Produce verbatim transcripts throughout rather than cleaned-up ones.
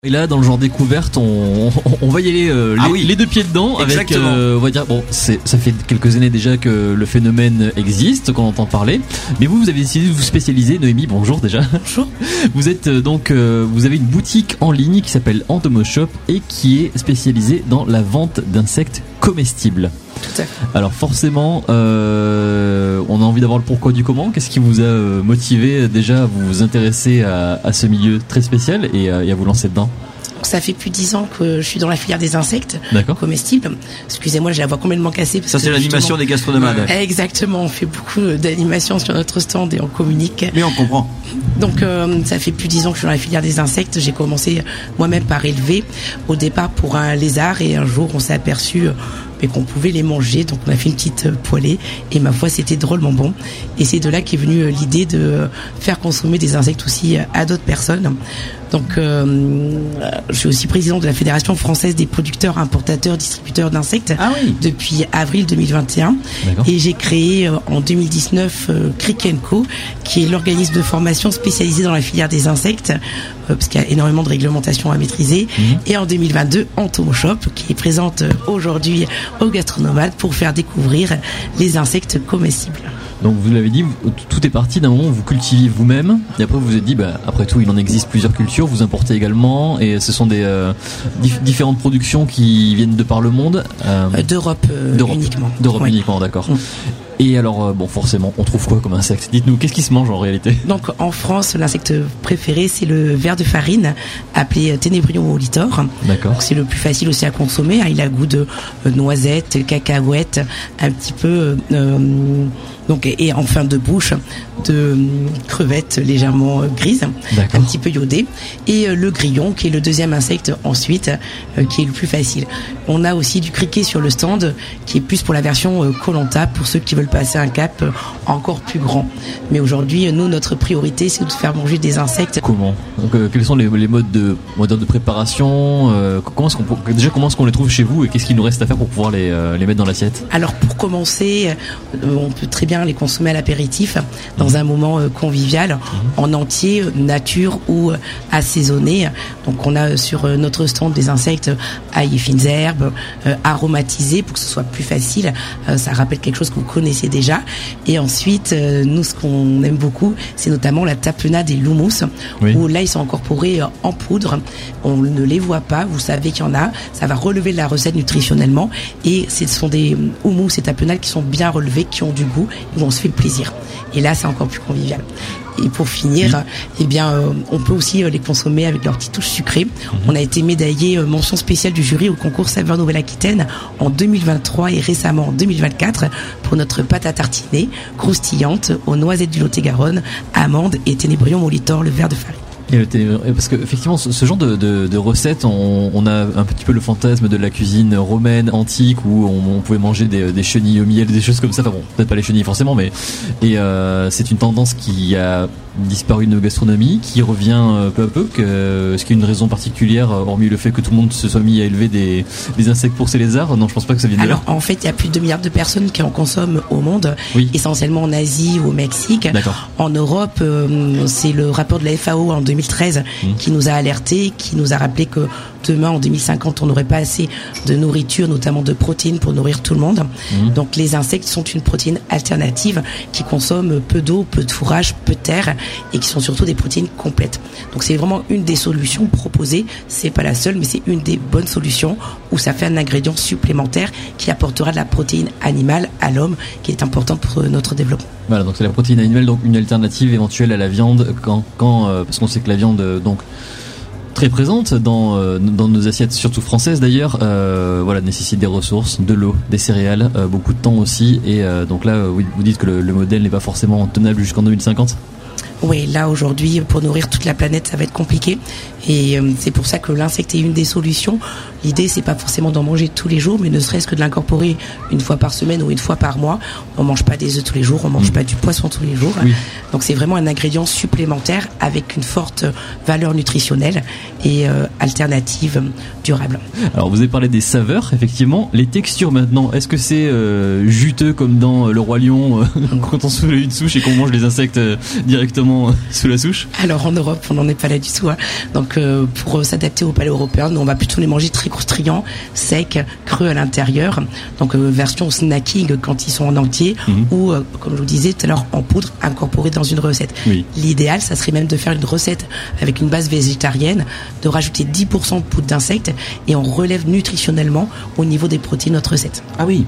Et là, dans le genre découverte, on, on, on va y aller euh, les, ah oui. les deux pieds dedans. Avec, euh, on va dire, bon, c'est, ça fait quelques années déjà que le phénomène existe, qu'on entend parler. Mais vous, vous avez décidé de vous spécialiser. Noémie, bonjour déjà. Bonjour. Vous êtes euh, donc, euh, vous avez une boutique en ligne qui s'appelle Entomoshop et qui est spécialisée dans la vente d'insectes comestibles. Tout à fait. Alors forcément, euh, on a envie d'avoir le pourquoi du comment. Qu'est-ce qui vous a euh, motivé déjà à vous intéresser à, à ce milieu très spécial et, euh, et à vous lancer dedans? Ça fait plus de dix ans que je suis dans la filière des insectes D'accord. comestibles. Excusez-moi, j'ai la voix complètement cassée. Parce ça, c'est que l'animation des gastronomades. Exactement, on fait beaucoup d'animations sur notre stand et on communique. Mais on comprend. Donc, euh, ça fait plus de dix ans que je suis dans la filière des insectes. J'ai commencé moi-même par élever au départ pour un lézard et un jour, on s'est aperçu mais qu'on pouvait les manger, donc on a fait une petite euh, poêlée et ma foi c'était drôlement bon et c'est de là qu'est venue euh, l'idée de euh, faire consommer des insectes aussi euh, à d'autres personnes. Donc euh, je suis aussi présidente de la Fédération française des producteurs, importateurs, distributeurs d'insectes ah oui. depuis avril deux mille vingt et un. D'accord. Et j'ai créé euh, en deux mille dix-neuf euh, Crick and Co, qui est l'organisme de formation spécialisé dans la filière des insectes, euh, parce qu'il y a énormément de réglementations à maîtriser. Mmh. Et en deux mille vingt-deux, Entomoshop, qui est présente euh, aujourd'hui aux gastronomates pour faire découvrir les insectes comestibles. Donc vous l'avez dit, tout est parti d'un moment où vous cultiviez vous-même et après vous vous êtes dit, bah, après tout il en existe plusieurs cultures, vous importez également et ce sont des euh, dif- différentes productions qui viennent de par le monde. Euh, D'Europe, euh, D'Europe uniquement. D'Europe oui. uniquement, d'accord. Mmh. Et alors, euh, bon, forcément, on trouve quoi comme insecte? Dites-nous, qu'est-ce qui se mange en réalité? Donc, en France, l'insecte préféré, c'est le ver de farine, appelé Ténébrion molitor. D'accord. Donc, c'est le plus facile aussi à consommer. Hein. Il a goût de euh, noisette, cacahuète, un petit peu, euh, donc, et en fin de bouche, de euh, crevettes légèrement euh, grises, D'accord. un petit peu iodées. Et euh, le grillon, qui est le deuxième insecte ensuite, euh, qui est le plus facile. On a aussi du criquet sur le stand, qui est plus pour la version euh, Koh-Lanta, pour ceux qui veulent passer un cap encore plus grand. Mais aujourd'hui, nous, notre priorité, c'est de faire manger des insectes. Comment? Donc, euh, quels sont les, les modes de modes de préparation? euh, Comment est-ce qu'on déjà comment est-ce qu'on les trouve chez vous et qu'est-ce qu'il nous reste à faire pour pouvoir les euh, les mettre dans l'assiette? Alors pour commencer, euh, on peut très bien les consommer à l'apéritif dans mmh. un moment euh, convivial, mmh. en entier, nature ou euh, assaisonné. Donc on a sur euh, notre stand des insectes ail et fines herbes, euh, aromatisés pour que ce soit plus facile. Euh, ça rappelle quelque chose que vous connaissez déjà. Et ensuite, euh, nous, ce qu'on aime beaucoup, c'est notamment la tapenade et l'houmous, oui. où là, ils sont incorporés euh, en poudre. On ne les voit pas. Vous savez qu'il y en a. Ça va relever la recette nutritionnellement. Et ce sont des houmous et tapenades qui sont bien relevés, qui ont du goût, et où on se fait le plaisir. Et là, c'est encore plus convivial. Et pour finir, mmh. eh bien, euh, on peut aussi euh, les consommer avec leur petite touche sucrée. Mmh. On a été médaillé euh, mention spéciale du jury au concours Saveurs Nouvelle-Aquitaine en deux mille vingt-trois et récemment en deux mille vingt-quatre pour notre pâte à tartiner croustillante aux noisettes du Lot-et-Garonne, amandes et Ténébrion molitor, le ver de farine. Et parce que effectivement, ce, ce genre de, de, de recettes, on, on a un petit peu le fantasme de la cuisine romaine antique où on, on pouvait manger des, des chenilles au miel, des choses comme ça. Enfin bon, peut-être pas les chenilles forcément, mais et euh, c'est une tendance qui a disparu de nos gastronomies, qui revient euh, peu à peu. Que, est-ce qu'il y a une raison particulière, hormis le fait que tout le monde se soit mis à élever des, des insectes pour ces lézards? Non, je pense pas que ça vienne de là. Alors en fait, il y a plus de deux milliards de personnes qui en consomment au monde, oui. essentiellement en Asie ou au Mexique. D'accord. En Europe, euh, c'est le rapport de la F A O en deux mille treize mmh. qui nous a alertés, qui nous a rappelé que demain, en deux mille cinquante, on n'aurait pas assez de nourriture, notamment de protéines pour nourrir tout le monde. Mmh. Donc les insectes sont une protéine alternative qui consomme peu d'eau, peu de fourrage, peu de terre et qui sont surtout des protéines complètes. Donc c'est vraiment une des solutions proposées. C'est pas la seule, mais c'est une des bonnes solutions où ça fait un ingrédient supplémentaire qui apportera de la protéine animale à l'homme, qui est importante pour notre développement. Voilà, donc c'est la protéine animale, donc une alternative éventuelle à la viande, quand, quand euh, parce qu'on sait que la viande, euh, donc très présente dans euh, dans nos assiettes, surtout françaises d'ailleurs, euh, voilà, nécessite des ressources, de l'eau, des céréales, euh, beaucoup de temps aussi, et euh, donc là, vous, vous dites que le, le modèle n'est pas forcément tenable jusqu'en deux mille cinquante. Oui, là aujourd'hui, pour nourrir toute la planète, ça va être compliqué. Et euh, c'est pour ça que l'insecte est une des solutions. L'idée, c'est pas forcément d'en manger tous les jours, mais ne serait-ce que de l'incorporer une fois par semaine ou une fois par mois. On mange pas des œufs tous les jours, on mange mmh. pas du poisson tous les jours. Oui. Donc c'est vraiment un ingrédient supplémentaire avec une forte valeur nutritionnelle et euh, alternative durable. Alors vous avez parlé des saveurs, effectivement. Les textures maintenant, est-ce que c'est euh, juteux comme dans Le Roi Lion, euh, quand on soulève une souche et qu'on mange les insectes euh, directement euh, sous la souche? Alors en Europe, on n'en est pas là du tout. Hein. Donc euh, pour euh, s'adapter au palais européen, nous, on va plutôt les manger très croustillants, secs, creux à l'intérieur. Donc euh, version snacking quand ils sont en entier mmh. ou, euh, comme je vous disais tout à l'heure, en poudre incorporée dans une recette. Oui. L'idéal, ça serait même de faire une recette avec une base végétarienne, de rajouter dix pour cent de poudre d'insectes et on relève nutritionnellement au niveau des protéines notre recette. Ah oui.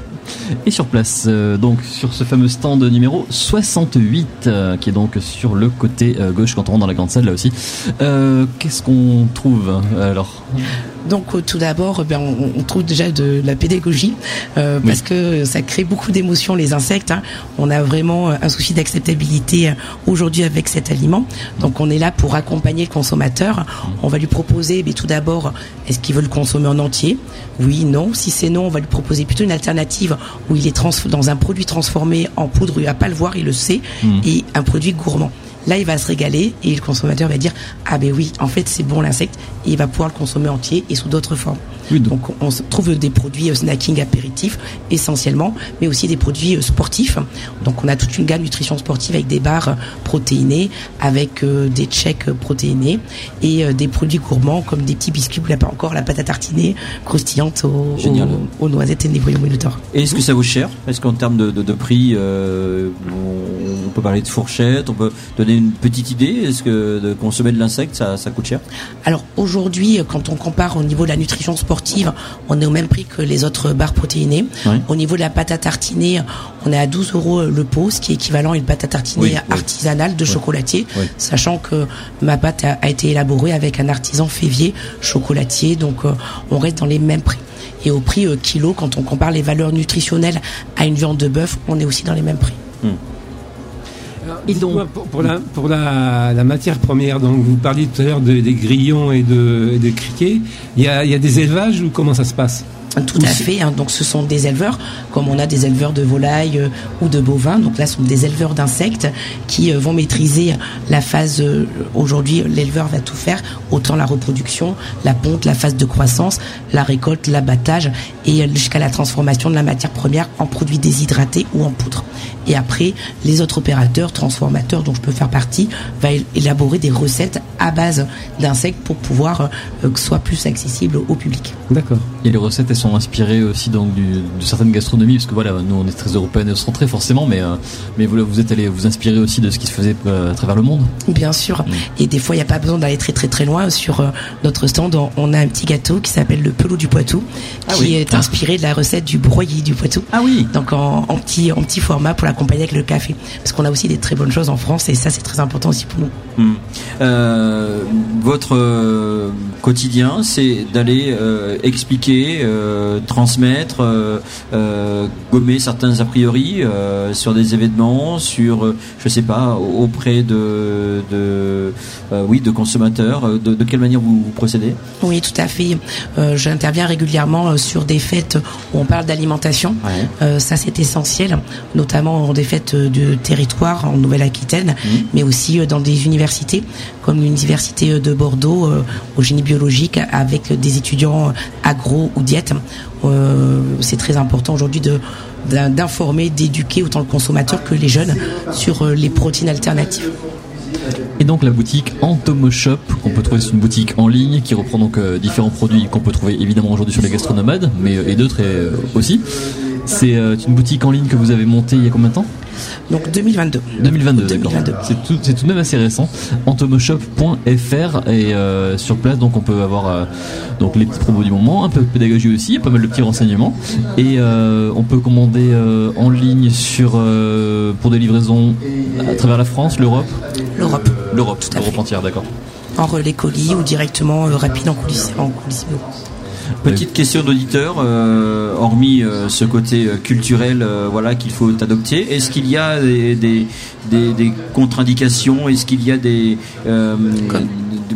Et sur place, euh, donc sur ce fameux stand numéro soixante-huit, euh, qui est donc sur le côté euh, gauche quand on rentre dans la grande salle là aussi. Euh, qu'est-ce qu'on trouve alors? Donc euh, tout d'abord, ben, on, on trouve déjà de la pédagogie euh, parce oui. que ça crée beaucoup d'émotions les insectes. Hein. On a vraiment un souci d'acceptabilité aujourd'hui avec cet aliment. Donc on est là pour accompagner le consommateur. On va lui proposer, ben, tout d'abord, est-ce qu'il veut le consommer en entier? Oui, non. Si c'est non, on va lui proposer plutôt une alternative où il est trans- dans un produit transformé en poudre, il va pas le voir, il le sait, mmh. et un produit gourmand. Là, il va se régaler et le consommateur va dire « Ah ben oui, en fait, c'est bon l'insecte » et il va pouvoir le consommer entier et sous d'autres formes. Oui, donc. donc, on trouve des produits euh, snacking apéritifs essentiellement, mais aussi des produits euh, sportifs. Donc, on a toute une gamme nutrition sportive avec des barres euh, protéinées, avec euh, des shakes protéinés et euh, des produits gourmands comme des petits biscuits ou là pas encore la pâte à tartiner croustillante aux, aux, aux noisettes et des noyaux Minotaur. Et est-ce que ça vaut cher? Est-ce qu'en termes de, de, de prix, euh, on peut parler de fourchette, on peut donner une petite idée? Est-ce que de consommer de l'insecte, ça, ça coûte cher? Alors aujourd'hui, quand on compare au niveau de la nutrition sportive, on est au même prix que les autres barres protéinées. Oui. Au niveau de la pâte à tartiner, on est à douze euros le pot, ce qui est équivalent à une pâte à tartiner oui, artisanale oui. de chocolatier, oui. sachant que ma pâte a, a été élaborée avec un artisan févier chocolatier, donc euh, on reste dans les mêmes prix. Et au prix euh, kilo, quand on compare les valeurs nutritionnelles à une viande de bœuf, on est aussi dans les mêmes prix. Hum. Et donc, pour, pour, la, pour la, la matière première, donc vous parliez tout à l'heure de, des grillons et de, et de criquets. Il y a, il y a des élevages ou comment ça se passe? Tout à fait, hein. Donc ce sont des éleveurs, comme on a des éleveurs de volailles euh, ou de bovins. Donc là, ce sont des éleveurs d'insectes qui euh, vont maîtriser la phase. Euh, aujourd'hui, l'éleveur va tout faire, autant la reproduction, la ponte, la phase de croissance, la récolte, l'abattage et euh, jusqu'à la transformation de la matière première en produits déshydratés ou en poudre. Et après, les autres opérateurs, transformateurs, dont je peux faire partie, va élaborer des recettes à base d'insectes pour pouvoir euh, que ce soit plus accessible au public. D'accord. Et les recettes, elles sont inspirées aussi donc du, de certaines gastronomies, parce que voilà, nous on est très européens et centrés forcément, mais euh, mais vous, vous êtes allé vous inspirer aussi de ce qui se faisait euh, à travers le monde. Bien sûr. Mmh. Et des fois, il n'y a pas besoin d'aller très très très loin. Sur euh, notre stand, on a un petit gâteau qui s'appelle le pelot du Poitou, ah qui oui. est inspiré de la recette du broyé du Poitou. Ah oui. Donc en, en petit en petit format pour l'accompagner avec le café, parce qu'on a aussi des très bonnes choses en France et ça c'est très important aussi pour nous. Mmh. Euh, votre euh, quotidien, c'est d'aller euh, expliquer, euh, transmettre, euh, euh, gommer certains a priori euh, sur des événements, sur, euh, je sais pas, auprès de, de euh, oui, de consommateurs. De, de quelle manière vous, vous procédez? Oui, tout à fait. Euh, j'interviens régulièrement sur des fêtes où on parle d'alimentation. Ouais. Euh, ça c'est essentiel, notamment des fêtes de territoire en Nouvelle-Aquitaine, mmh. mais aussi dans des universités comme l'université de Bordeaux euh, au génie biologique avec des étudiants agro ou diète. Euh, c'est très important aujourd'hui de, d'informer, d'éduquer autant le consommateur que les jeunes sur les protéines alternatives. Et donc la boutique Entomoshop, qu'on peut trouver, c'est une boutique en ligne qui reprend donc euh, différents produits qu'on peut trouver évidemment aujourd'hui sur les gastronomades, mais et d'autres et, euh, aussi. C'est euh, une boutique en ligne que vous avez montée il y a combien de temps? Donc deux mille vingt-deux. deux mille vingt-deux, d'accord. deux mille vingt-deux. C'est tout, c'est tout de même assez récent. entomoshop point f r et euh, sur place donc on peut avoir euh, donc les petits promos du moment, un peu de pédagogie aussi, pas mal de petits renseignements et euh, on peut commander euh, en ligne sur euh, pour des livraisons à travers la France, l'Europe. L'Europe. L'Europe, tout l'Europe entière, d'accord. En relais colis ou directement euh, rapide en coulisses. En coulisses. Petite question d'auditeur, euh, hormis euh, ce côté euh, culturel, euh, voilà, qu'il faut adopter, est-ce qu'il y a des, des, des, des contre-indications, est-ce qu'il y a des, euh,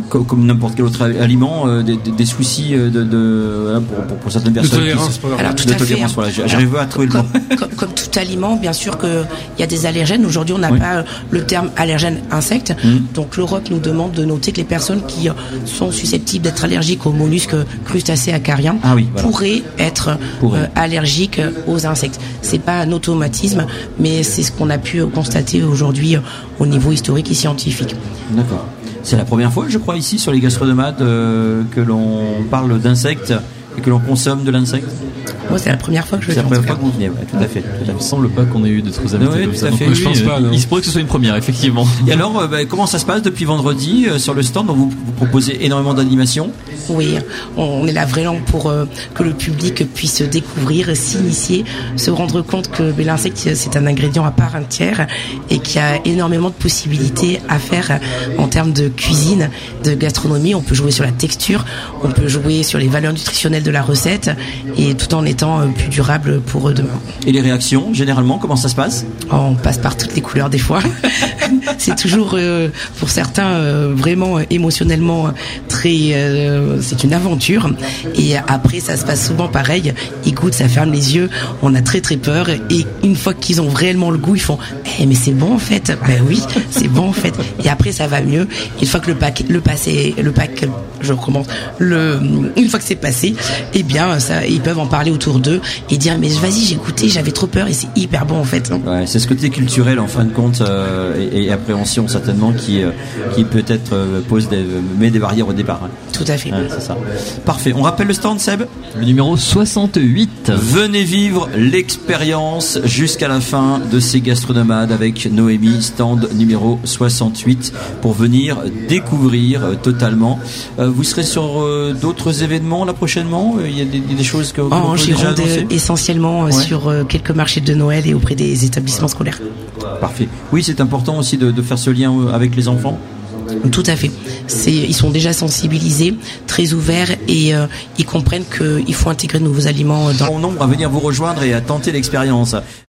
comme, comme n'importe quel autre aliment, euh, des, des, des soucis de, de, de pour, pour, pour certaines personnes. De tolérance, qui, alors tout de à tolérance, fait. Voilà, j'arrive à trouver comme, le mot. Comme, comme tout aliment, bien sûr qu'il y a des allergènes. Aujourd'hui, on n'a oui. pas le terme allergène insecte. Mmh. Donc l'Europe nous demande de noter que les personnes qui sont susceptibles d'être allergiques aux mollusques, crustacés, acariens, ah oui, voilà. pourraient être pourraient. Euh, allergiques aux insectes. C'est pas un automatisme, mais c'est ce qu'on a pu constater aujourd'hui au niveau historique et scientifique. D'accord. C'est la première fois, je crois, ici sur les gastronomades euh, que l'on parle d'insectes et que l'on consomme de l'insecte. Moi, c'est la première fois que je le fais. C'est la première fois que vous venez, ouais, tout à fait. Tout à fait. Il me semble pas qu'on ait eu d'autres invités ouais, comme tout ça. À fait. Donc, je oui, pense pas, il, il se pourrait que ce soit une première, effectivement. Et alors, euh, bah, comment ça se passe depuis vendredi euh, sur le stand? Donc, vous, vous proposez énormément d'animations. Oui, on est là vraiment pour euh, que le public puisse découvrir, s'initier, se rendre compte que ben, l'insecte, c'est un ingrédient à part entière et qu'il y a énormément de possibilités à faire en termes de cuisine, de gastronomie. On peut jouer sur la texture, on peut jouer sur les valeurs nutritionnelles de la recette et tout en étant euh, plus durable pour demain. Et les réactions, généralement, comment ça se passe? Oh, on passe par toutes les couleurs des fois. C'est toujours, euh, pour certains, euh, vraiment euh, émotionnellement très... Euh, c'est une aventure. Et après, ça se passe souvent pareil. Ils goûtent, ça ferme les yeux. On a très très peur. Et une fois qu'ils ont réellement le goût, ils font eh, « mais c'est bon en fait ». Ben oui, c'est bon en fait. Et après, ça va mieux. Une fois que le pack, le passé, le pack, je recommence, le, une fois que c'est passé, eh bien, ça, ils peuvent en parler autour d'eux et dire « mais vas-y, j'ai goûté, j'avais trop peur et c'est hyper bon en fait ». Ouais, c'est ce côté culturel en fin de compte euh, et, et appréhension certainement qui, euh, qui peut-être euh, pose des, met des barrières au départ. Hein. Tout à fait. Ouais, c'est ça. Parfait. On rappelle le stand, Seb ? Le numéro soixante-huit. Venez vivre l'expérience jusqu'à la fin de ces gastronomades avec Noémie, stand numéro soixante-huit, pour venir découvrir euh, totalement. Euh, vous serez sur euh, d'autres événements là prochainement ? Il y a des, des choses que vous oh, pouvez déjà annoncer ? Essentiellement ouais. sur euh, quelques marchés de Noël et auprès des établissements scolaires. Parfait. Oui, c'est important aussi de, de faire ce lien avec les enfants. Tout à fait. C'est, ils sont déjà sensibilisés, très ouverts et euh, ils comprennent qu'il faut intégrer de nouveaux aliments dans... Bon nombre à venir vous rejoindre et à tenter l'expérience.